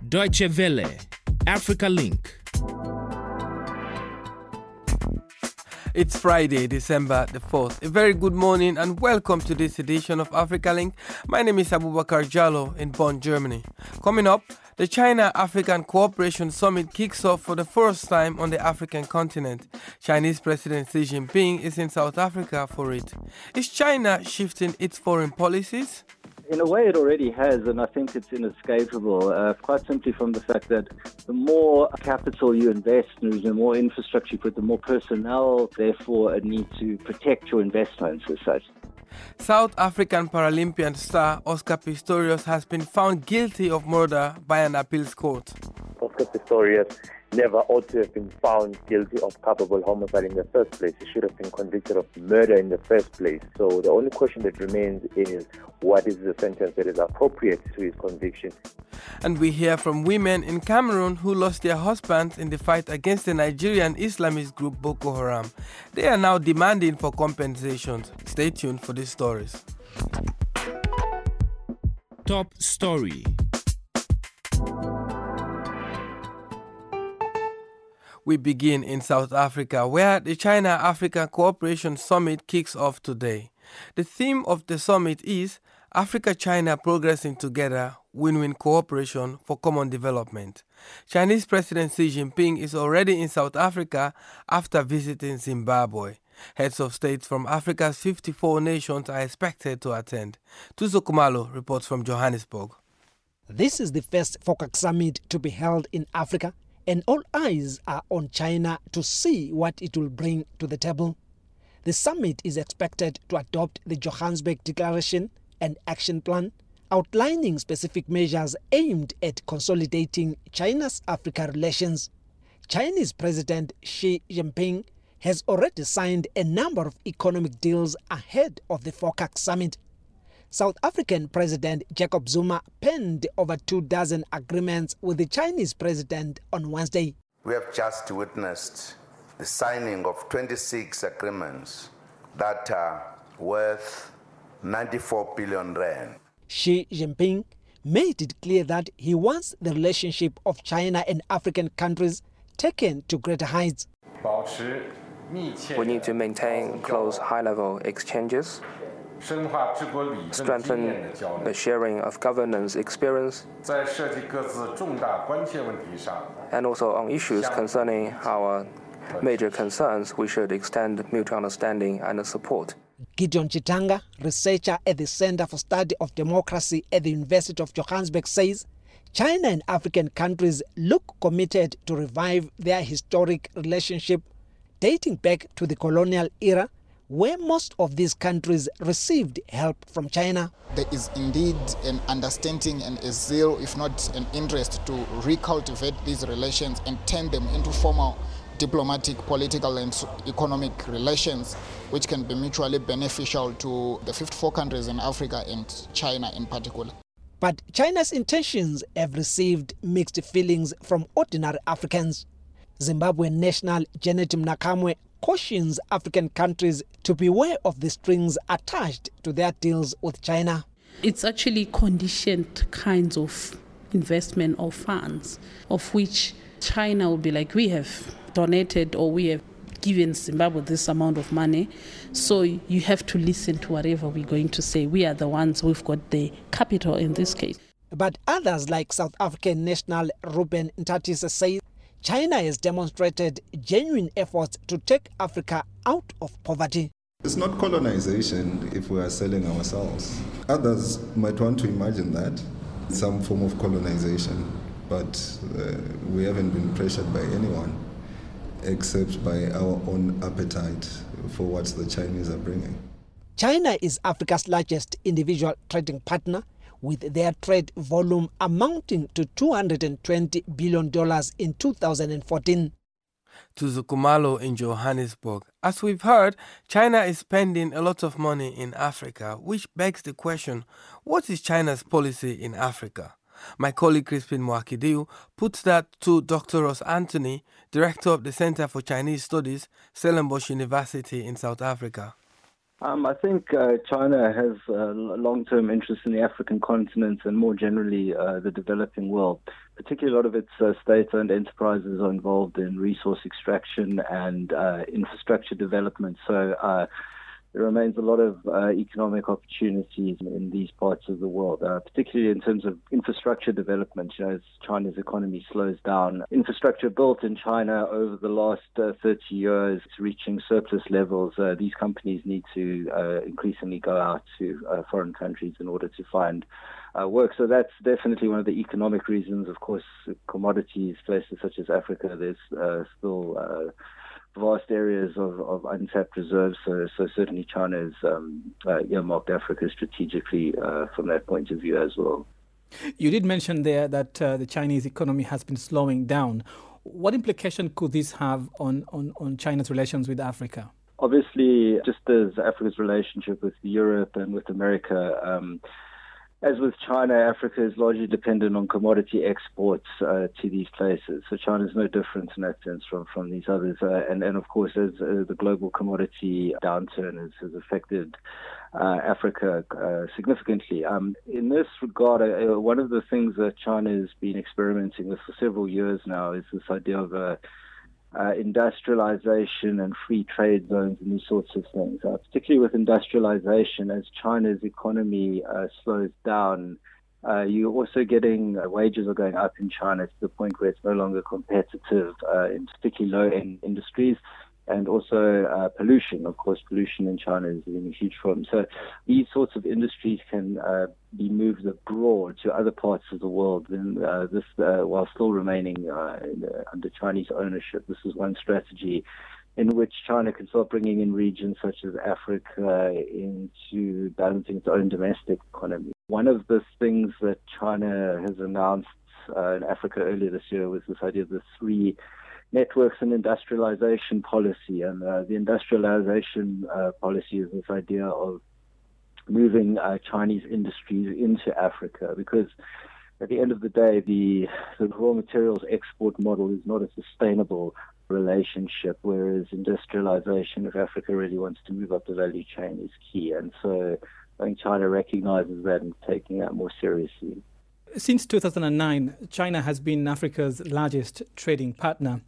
Deutsche Welle, Africa Link. It's Friday, December the 4th. A very good morning and welcome to this edition of Africa Link. My name is Abubakar Jallo in Bonn, Germany. Coming up, the China-African Cooperation Summit kicks off for the first time on the African continent. Chinese President Xi Jinping is in South Africa for it. Is China shifting its foreign policies? In a way, it already has, and I think it's inescapable, quite simply from the fact that the more capital you invest, the more infrastructure you put, the more personnel, therefore, a need to protect your investments as such. South African Paralympian star Oscar Pistorius has been found guilty of murder by an appeals court. Oscar Pistorius never ought to have been found guilty of culpable homicide in the first place. He should have been convicted of murder in the first place. So the only question that remains is what is the sentence that is appropriate to his conviction. And we hear from women in Cameroon who lost their husbands in the fight against the Nigerian Islamist group Boko Haram. They are now demanding for compensations. Stay tuned for these stories. Top story. We begin in South Africa, where the China-African Cooperation Summit kicks off today. The theme of the summit is Africa-China Progressing Together, Win-Win Cooperation for Common Development. Chinese President Xi Jinping is already in South Africa after visiting Zimbabwe. Heads of states from Africa's 54 nations are expected to attend. Tuzo Kumalo reports from Johannesburg. This is the first FOCAC summit to be held in Africa, and all eyes are on China to see what it will bring to the table. The summit is expected to adopt the Johannesburg Declaration and Action Plan, outlining specific measures aimed at consolidating China's Africa relations. Chinese President Xi Jinping has already signed a number of economic deals ahead of the FOCAC summit. South African President Jacob Zuma penned over 24 agreements with the Chinese president on Wednesday. We have just witnessed the signing of 26 agreements that are worth 94 billion rand. Xi Jinping made it clear that he wants the relationship of China and African countries taken to greater heights. We need to maintain close high-level exchanges, strengthen the sharing of governance experience, and also on issues concerning our major concerns, we should extend mutual understanding and support. Gideon Chitanga, researcher at the Center for Study of Democracy at the University of Johannesburg, says China and African countries look committed to revive their historic relationship dating back to the colonial era, where most of these countries received help from China. There is indeed an understanding and a zeal, if not an interest, to recultivate these relations and turn them into formal diplomatic, political and economic relations, which can be mutually beneficial to the 54 countries in Africa and China in particular. But China's intentions have received mixed feelings from ordinary Africans. Zimbabwean national Janet Mnakamwe cautions African countries to beware of the strings attached to their deals with China. It's actually conditioned kinds of investment or funds, of which China will be like, we have donated or we have given Zimbabwe this amount of money, so you have to listen to whatever we're going to say. We are the ones who've got the capital in this case. But others, like South African national Ruben Ntatisa, say China has demonstrated genuine efforts to take Africa out of poverty. It's not colonization if we are selling ourselves. Others might want to imagine that, some form of colonization, but we haven't been pressured by anyone except by our own appetite for what the Chinese are bringing. China is Africa's largest individual trading partner, with their trade volume amounting to $220 billion in 2014. Tuzo Kumalo in Johannesburg. As we've heard, China is spending a lot of money in Africa, which begs the question, what is China's policy in Africa? My colleague Crispin Mwakidiu puts that to Dr. Ross Anthony, Director of the Center for Chinese Studies, Stellenbosch University in South Africa. I think China has long-term interest in the African continent and more generally the developing world. Particularly a lot of its state-owned enterprises are involved in resource extraction and infrastructure development. So there remains a lot of economic opportunities in these parts of the world, particularly in terms of infrastructure development. You know, as China's economy slows down, infrastructure built in China over the last 30 years reaching surplus levels. These companies need to increasingly go out to foreign countries in order to find work. So that's definitely one of the economic reasons. Of course, commodities, places such as Africa, there's still vast areas of untapped reserves, so certainly China has earmarked Africa strategically from that point of view as well. You did mention there that the Chinese economy has been slowing down. What implication could this have on China's relations with Africa? Obviously, just as Africa's relationship with Europe and with America, as with China, Africa is largely dependent on commodity exports to these places. So China is no different in that sense from these others. And of course, as the global commodity downturn has affected Africa significantly. In this regard, one of the things that China has been experimenting with for several years now is this idea of industrialization and free trade zones and these sorts of things. Particularly with industrialization, as China's economy slows down, you're also getting wages are going up in China to the point where it's no longer competitive in particularly low-end industries. And also pollution. Of course, pollution in China is a huge problem. So these sorts of industries can be moved abroad to other parts of the world, and this while still remaining under Chinese ownership. This is one strategy in which China can start bringing in regions such as Africa into balancing its own domestic economy. One of the things that China has announced in Africa earlier this year was this idea of the three networks and industrialization policy. And the industrialization policy is this idea of moving Chinese industries into Africa, because at the end of the day, the raw materials export model is not a sustainable relationship, whereas industrialization, if Africa really wants to move up the value chain, is key. And so I think China recognizes that and is taking that more seriously. Since 2009, China has been Africa's largest trading partner.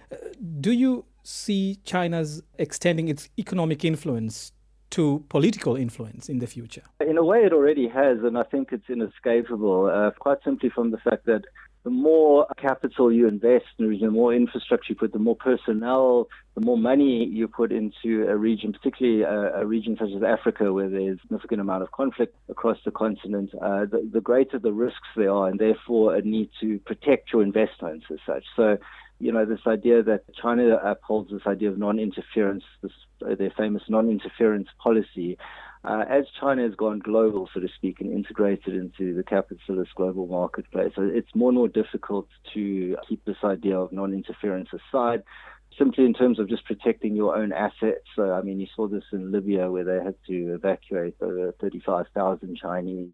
Do you see China's extending its economic influence to political influence in the future? In a way, it already has, and I think it's inescapable, quite simply from the fact that the more capital you invest in a region, the more infrastructure you put, the more personnel, the more money you put into a region, particularly a region such as Africa, where there's a significant amount of conflict across the continent, the greater the risks there are, and therefore a need to protect your investments as such. So, you know, this idea that China upholds this idea of non-interference, their famous non-interference policy, as China has gone global, so to speak, and integrated into the capitalist global marketplace, it's more and more difficult to keep this idea of non-interference aside, simply in terms of just protecting your own assets. So, I mean, you saw this in Libya, where they had to evacuate over 35,000 Chinese.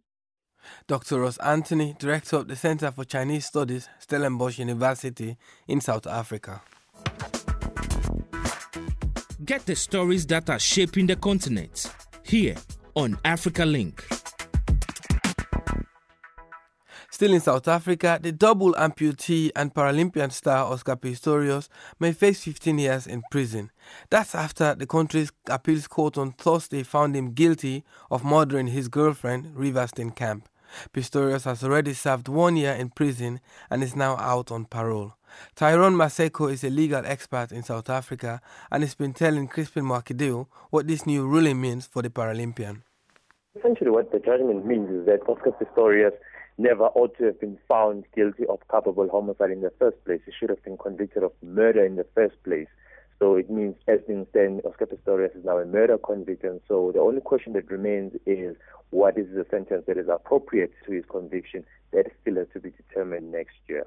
Dr. Ross Anthony, Director of the Center for Chinese Studies, Stellenbosch University in South Africa. Get the stories that are shaping the continent here on Africa Link. Still in South Africa, the double amputee and Paralympian star Oscar Pistorius may face 15 years in prison. That's after the country's appeals court on Thursday found him guilty of murdering his girlfriend, Riverstein Camp. Pistorius has already served 1 year in prison and is now out on parole. Tyrone Maseko is a legal expert in South Africa and has been telling Crispin Mwakideu what this new ruling means for the Paralympian. Essentially what the judgment means is that Oscar Pistorius never ought to have been found guilty of culpable homicide in the first place. He should have been convicted of murder in the first place. So it means, as things stand, Oscar Pistorius is now a murder convict, and so the only question that remains is what is the sentence that is appropriate to his conviction. That still has to be determined next year.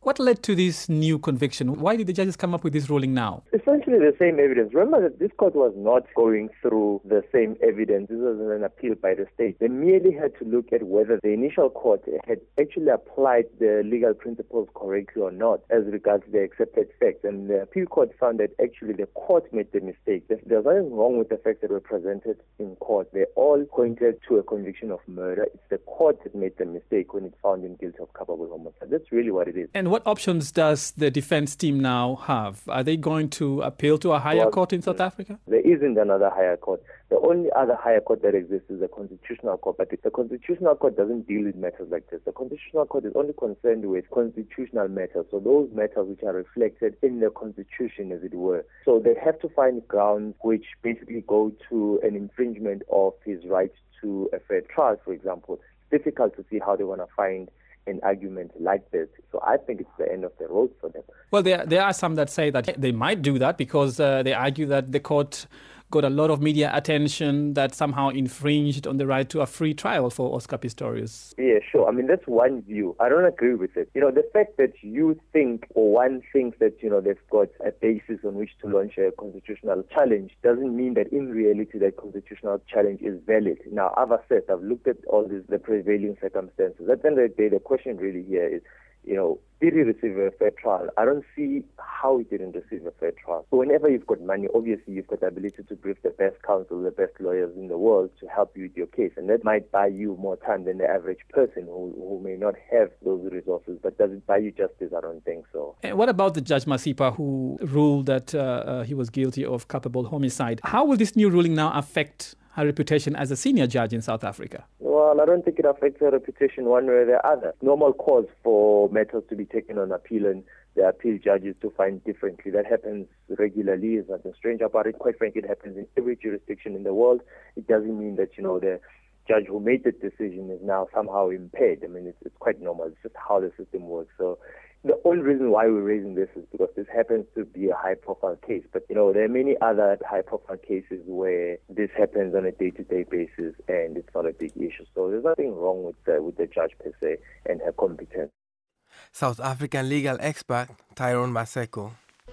What led to this new conviction? Why did the judges come up with this ruling now? Essentially the same evidence. Remember that this court was not going through the same evidence. This was an appeal by the state. They merely had to look at whether the initial court had actually applied the legal principles correctly or not as regards the accepted facts. And the appeal court found that actually the court made the mistake. There's nothing wrong with the facts that were presented in court. They all pointed to a conviction of murder. It's the court that made the mistake when it found him guilty of culpable homicide. That's really what it is. And what options does the defense team now have? Are they going to appeal to a higher court in South Africa? There isn't another higher court. The only other higher court that exists is the Constitutional Court. But the Constitutional Court doesn't deal with matters like this. The Constitutional Court is only concerned with constitutional matters. So those matters which are reflected in the Constitution, as it were. So they have to find grounds which basically go to an infringement of his right to a fair trial, for example. It's difficult to see how they want to find an argument like this. So I think it's the end of the road for them. Well, there are some that say that they might do that because they argue that the court got a lot of media attention that somehow infringed on the right to a free trial for Oscar Pistorius. Yeah, sure. I mean, that's one view. I don't agree with it. The fact that you think or one thinks that, they've got a basis on which to launch a constitutional challenge doesn't mean that in reality that constitutional challenge is valid. Now, I've assessed, I've looked at all the prevailing circumstances. At the end of the day, the question really here is, did he receive a fair trial? I don't see how he didn't receive a fair trial. So whenever you've got money, obviously you've got the ability to brief the best counsel, the best lawyers in the world to help you with your case. And that might buy you more time than the average person who may not have those resources. But does it buy you justice? I don't think so. And what about the Judge Masipa who ruled that he was guilty of culpable homicide? How will this new ruling now affect her reputation as a senior judge in South Africa? Well, I don't think it affects her reputation one way or the other. Normal cause for matters to be taken on appeal and the appeal judges to find differently. That happens regularly. There's nothing strange about it. Quite frankly, it happens in every jurisdiction in the world. It doesn't mean that, the judge who made the decision is now somehow impaired. I mean, it's quite normal. It's just how the system works. So the only reason why we're raising this is because this happens to be a high-profile case. But, there are many other high-profile cases where this happens on a day-to-day basis and it's not a big issue. So there's nothing wrong with the judge per se and her competence. South African legal expert Tyrone Maseko.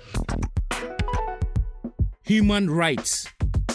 Human rights.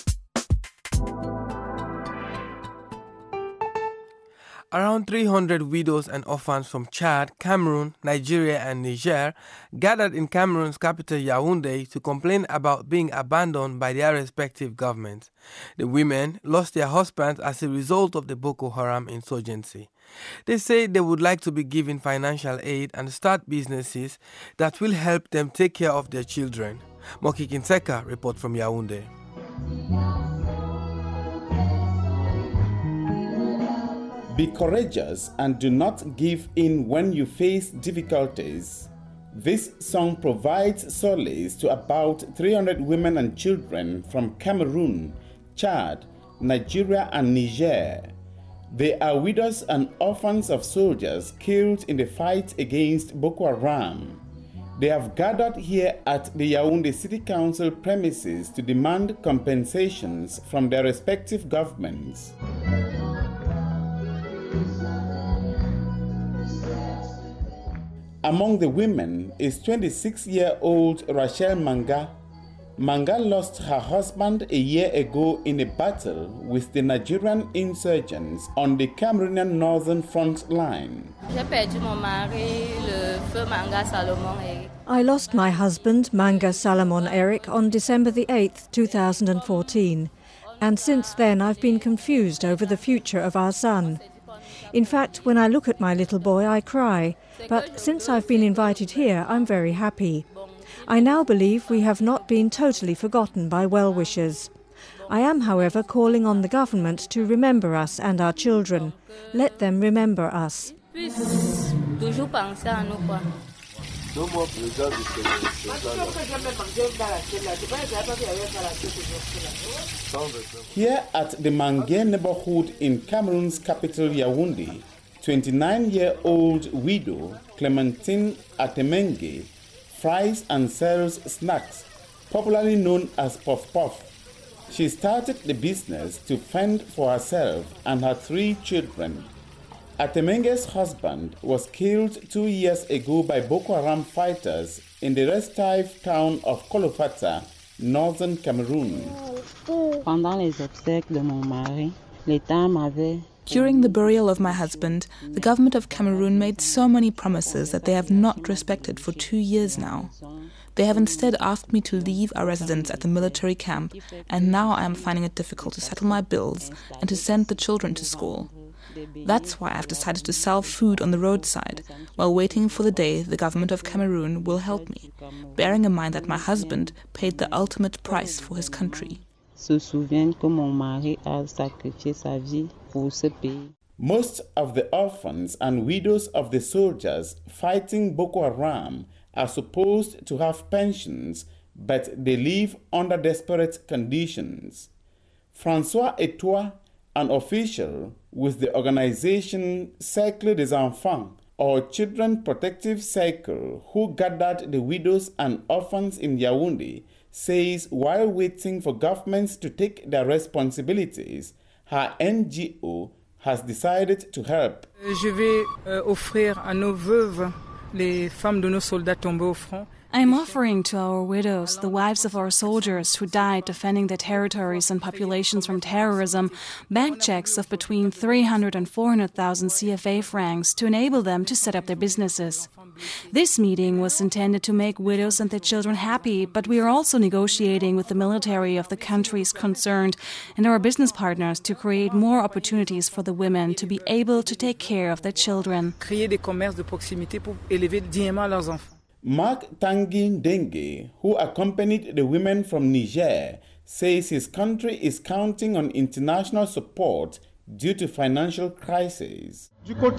Around 300 widows and orphans from Chad, Cameroon, Nigeria and Niger gathered in Cameroon's capital Yaoundé to complain about being abandoned by their respective governments. The women lost their husbands as a result of the Boko Haram insurgency. They say they would like to be given financial aid and start businesses that will help them take care of their children. Moki Kinseka reports from Yaoundé. Be courageous and do not give in when you face difficulties. This song provides solace to about 300 women and children from Cameroon, Chad, Nigeria and Niger. They are widows and orphans of soldiers killed in the fight against Boko Haram. They have gathered here at the Yaoundé City Council premises to demand compensations from their respective governments. Among the women is 26-year-old Rachel Manga. Manga lost her husband a year ago in a battle with the Nigerian insurgents on the Cameroonian northern front line. I lost my husband, Manga Salomon Eric, on December the 8th, 2014. And since then I've been confused over the future of our son. In fact, when I look at my little boy, I cry. But since I've been invited here, I'm very happy. I now believe we have not been totally forgotten by well-wishers. I am, however, calling on the government to remember us and our children. Let them remember us. Here at the Mangue neighborhood in Cameroon's capital Yaoundé, 29-year-old widow Clementine Atemenge fries and sells snacks, popularly known as puff puff. She started the business to fend for herself and her 3 children. Atemenge's husband was killed 2 years ago by Boko Haram fighters in the restive town of Kolofata, northern Cameroon. During the burial of my husband, the government of Cameroon made so many promises that they have not respected for 2 years now. They have instead asked me to leave our residence at the military camp, and now I am finding it difficult to settle my bills and to send the children to school. That's why I've decided to sell food on the roadside, while waiting for the day the government of Cameroon will help me, bearing in mind that my husband paid the ultimate price for his country. Most of the orphans and widows of the soldiers fighting Boko Haram are supposed to have pensions, but they live under desperate conditions. Francois Etoile, an official with the organization Cercle des Enfants, or Children Protective Circle, who gathered the widows and orphans in Yaoundé, says while waiting for governments to take their responsibilities, her NGO has decided to help. Je vais offrir à nos veuves, les femmes de nos soldats tombés au front. I am offering to our widows, the wives of our soldiers who died defending their territories and populations from terrorism, bank checks of between 300 and 400,000 CFA francs to enable them to set up their businesses. This meeting was intended to make widows and their children happy, but we are also negotiating with the military of the countries concerned and our business partners to create more opportunities for the women to be able to take care of their children. Créer des commerces de proximité pour élever dignement leurs enfants. Mark Tanguy Dengue, who accompanied the women from Niger, says his country is counting on international support due to financial crisis.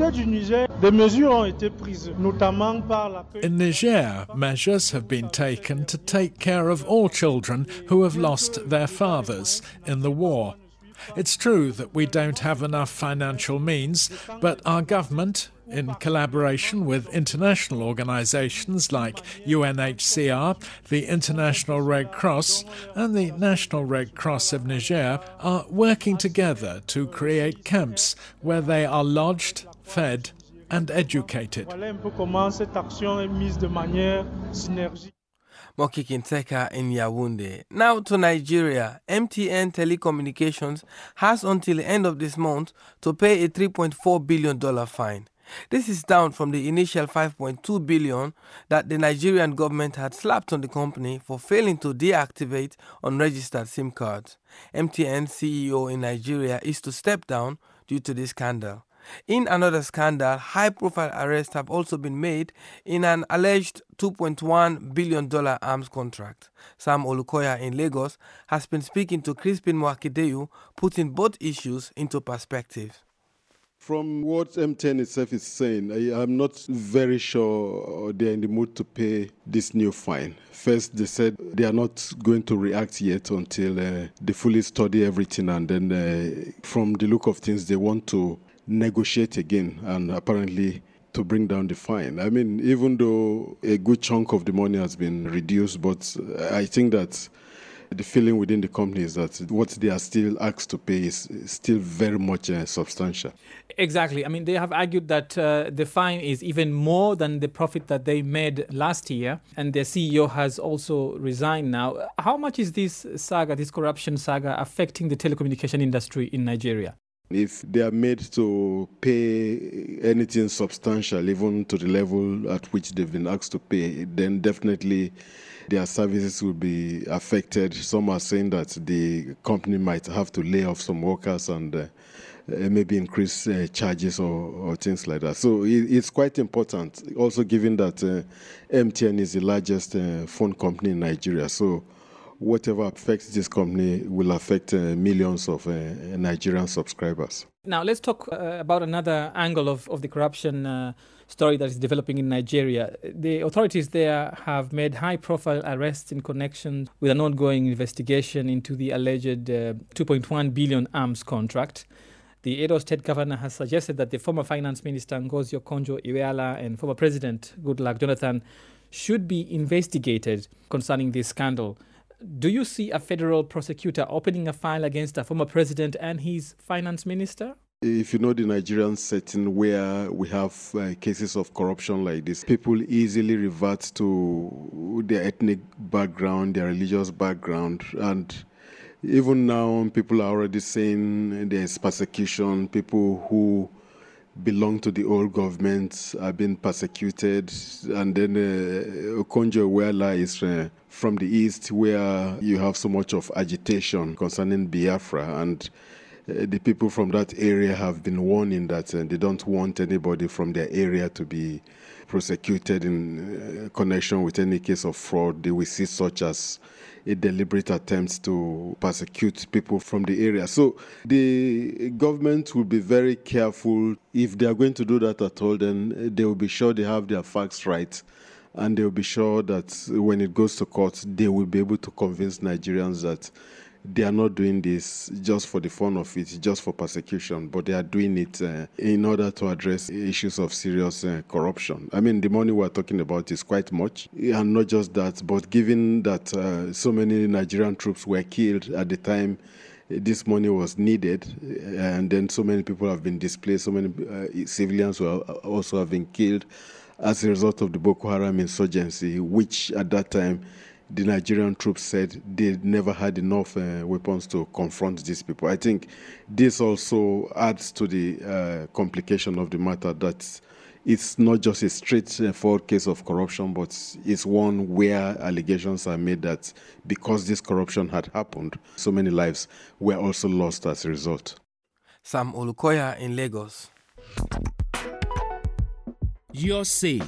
In Niger, measures have been taken to take care of all children who have lost their fathers in the war. It's true that we don't have enough financial means, but our government, in collaboration with international organizations like UNHCR, the International Red Cross, and the National Red Cross of Niger, are working together to create camps where they are lodged, fed, and educated. Moki Kinseka in Yaoundé. Now to Nigeria. MTN Telecommunications has until the end of this month to pay a $3.4 billion fine. This is down from the initial $5.2 billion that the Nigerian government had slapped on the company for failing to deactivate unregistered SIM cards. MTN CEO in Nigeria is to step down due to this scandal. In another scandal, high-profile arrests have also been made in an alleged $2.1 billion arms contract. Sam Olukoya in Lagos has been speaking to Crispin Mwakideyu, putting both issues into perspective. From what MTN itself is saying, I'm not very sure they're in the mood to pay this new fine. First, they said they are not going to react yet until they fully study everything, and then from the look of things, they want to negotiate again and apparently to bring down the fine. I mean, even though a good chunk of the money has been reduced, but I think that the feeling within the company is that what they are still asked to pay is still very much substantial. Exactly. I mean, they have argued that the fine is even more than the profit that they made last year, and their CEO has also resigned now. How much is this saga, this corruption saga, affecting the telecommunication industry in Nigeria? If they are made to pay anything substantial, even to the level at which they've been asked to pay, then definitely their services will be affected. Some are saying that the company might have to lay off some workers and maybe increase charges or things like that. So it's quite important, also given that MTN is the largest phone company in Nigeria. So whatever affects this company will affect millions of Nigerian subscribers. Now, let's talk about another angle of the corruption story that is developing in Nigeria. The authorities there have made high-profile arrests in connection with an ongoing investigation into the alleged $2.1 billion arms contract. The Edo State Governor has suggested that the former Finance Minister Ngozi Okonjo-Iweala and former President Goodluck Jonathan should be investigated concerning this scandal. Do you see a federal prosecutor opening a file against a former president and his finance minister? If you know the Nigerian setting where we have cases of corruption like this, people easily revert to their ethnic background, their religious background, and even now people are already saying there's persecution. People who belong to the old government are being persecuted. And then Okonjo-Iweala is from the east, where you have so much of agitation concerning Biafra, and the people from that area have been warning that they don't want anybody from their area to be prosecuted in connection with any case of fraud. They will see such as a deliberate attempt to persecute people from the area. So the government will be very careful. If they are going to do that at all, then they will be sure they have their facts right. And they will be sure that when it goes to court, they will be able to convince Nigerians that they are not doing this just for the fun of it, just for persecution, but they are doing it in order to address issues of serious corruption. I mean, the money we're talking about is quite much, and not just that, but given that so many Nigerian troops were killed at the time this money was needed, and then so many people have been displaced, so many civilians were also have been killed as a result of the Boko Haram insurgency, which at that time the Nigerian troops said they never had enough weapons to confront these people. I think this also adds to the complication of the matter, that it's not just a straightforward case of corruption, but it's one where allegations are made that because this corruption had happened, so many lives were also lost as a result. Sam Olukoya in Lagos. Your say.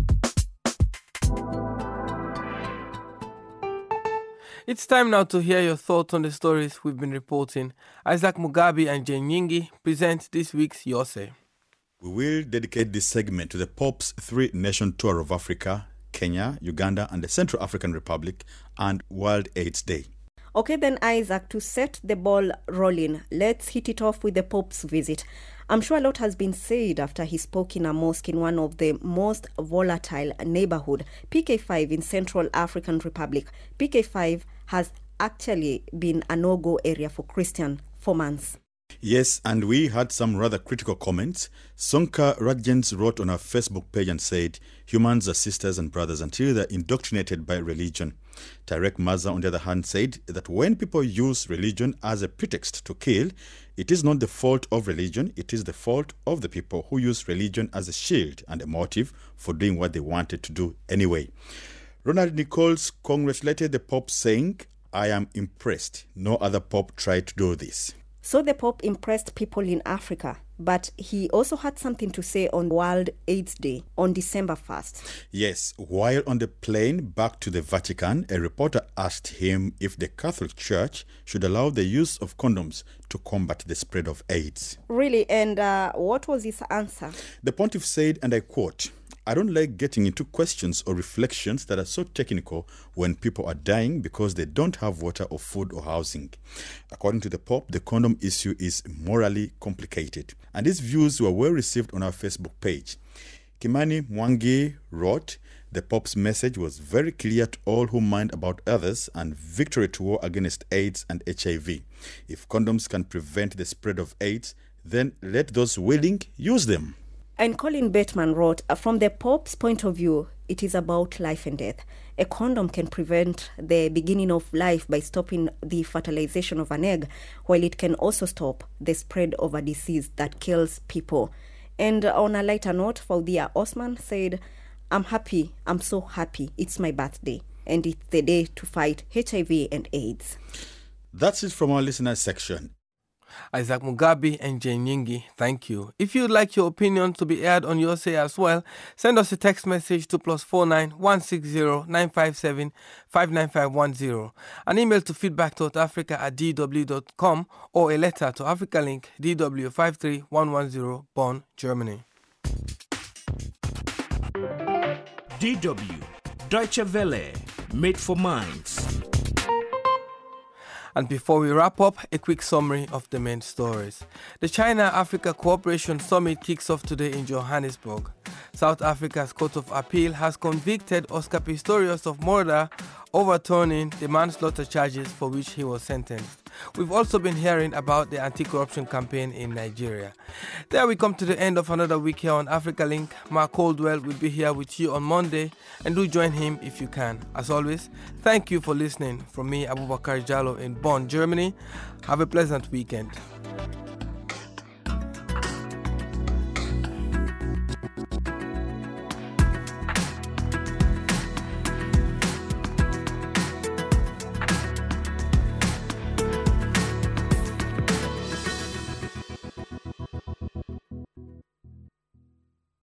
It's time now to hear your thoughts on the stories we've been reporting. Isaac Mugabe and Jane Nyingi present this week's Your Say. We will dedicate this segment to the Pope's three-nation tour of Africa, Kenya, Uganda, and the Central African Republic, and World AIDS Day. Okay then, Isaac, to set the ball rolling, let's hit it off with the Pope's visit. I'm sure a lot has been said after he spoke in a mosque in one of the most volatile neighborhood, PK5 in Central African Republic. PK5 has actually been a no-go area for Christian for months. Yes, and we had some rather critical comments. Sonka Rajens wrote on our Facebook page and said, humans are sisters and brothers until they're indoctrinated by religion. Tarek Maza, on the other hand, said that when people use religion as a pretext to kill, it is not the fault of religion, it is the fault of the people who use religion as a shield and a motive for doing what they wanted to do anyway. Ronald Nichols congratulated the Pope, saying, I am impressed. No other Pope tried to do this. So the Pope impressed people in Africa, but he also had something to say on World AIDS Day on December 1st. Yes, while on the plane back to the Vatican, a reporter asked him if the Catholic Church should allow the use of condoms to combat the spread of AIDS. Really? And what was his answer? The pontiff said, and I quote, I don't like getting into questions or reflections that are so technical when people are dying because they don't have water or food or housing. According to the Pope, the condom issue is morally complicated. And these views were well received on our Facebook page. Kimani Mwangi wrote, the Pope's message was very clear to all who mind about others and victory to war against AIDS and HIV. If condoms can prevent the spread of AIDS, then let those willing use them. And Colin Bateman wrote, from the Pope's point of view, it is about life and death. A condom can prevent the beginning of life by stopping the fertilization of an egg, while it can also stop the spread of a disease that kills people. And on a lighter note, Faudia Osman said, I'm happy, I'm so happy, it's my birthday, and it's the day to fight HIV and AIDS. That's it from our listener section. Isaac Mugabe and Jane Nyingi, thank you. If you'd like your opinion to be aired on Your Say as well, send us a text message to +49 160 957 59510, an email to feedback.africa@dw.com, or a letter to Africa Link, DW 53110, Bonn, Germany. DW, Deutsche Welle, made for minds. And before we wrap up, a quick summary of the main stories. The China-Africa Cooperation Summit kicks off today in Johannesburg. South Africa's Court of Appeal has convicted Oscar Pistorius of murder, overturning the manslaughter charges for which he was sentenced. We've also been hearing about the anti-corruption campaign in Nigeria. There we come to the end of another week here on Africa Link. Mark Coldwell will be here with you on Monday, and do join him if you can. As always, thank you for listening. From me, Abubakar Jallo in Bonn, Germany. Have a pleasant weekend.